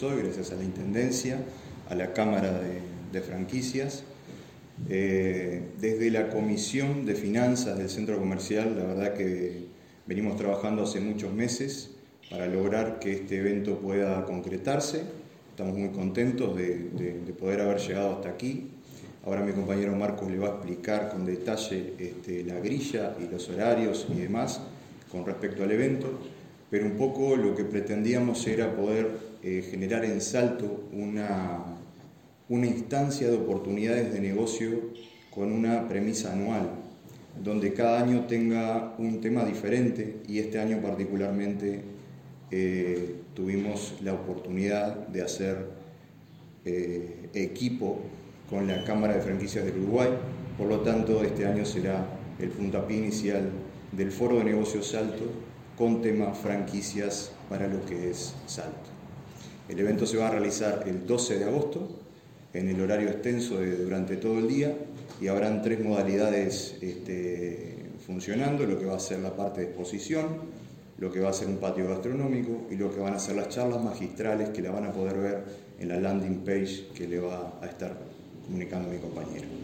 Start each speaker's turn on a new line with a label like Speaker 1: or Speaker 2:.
Speaker 1: Gracias a la Intendencia, a la Cámara de Franquicias. Desde la Comisión de Finanzas del Centro Comercial, la verdad que venimos trabajando hace muchos meses para lograr que este evento pueda concretarse. Estamos muy contentos de poder haber llegado hasta aquí. Ahora mi compañero Marcos le va a explicar con detalle la grilla y los horarios y demás con respecto al evento, pero un poco lo que pretendíamos era poder generar en Salto una instancia de oportunidades de negocio con una premisa anual, donde cada año tenga un tema diferente, y este año particularmente tuvimos la oportunidad de hacer equipo con la Cámara de Franquicias del Uruguay. Por lo tanto, este año será el puntapié inicial del Foro de Negocios Salto con tema franquicias para lo que es Salto. El evento se va a realizar el 12 de agosto en el horario extenso durante todo el día, y habrán tres modalidades funcionando: lo que va a ser la parte de exposición, lo que va a ser un patio gastronómico y lo que van a ser las charlas magistrales, que la van a poder ver en la landing page que le va a estar comunicando mi compañero.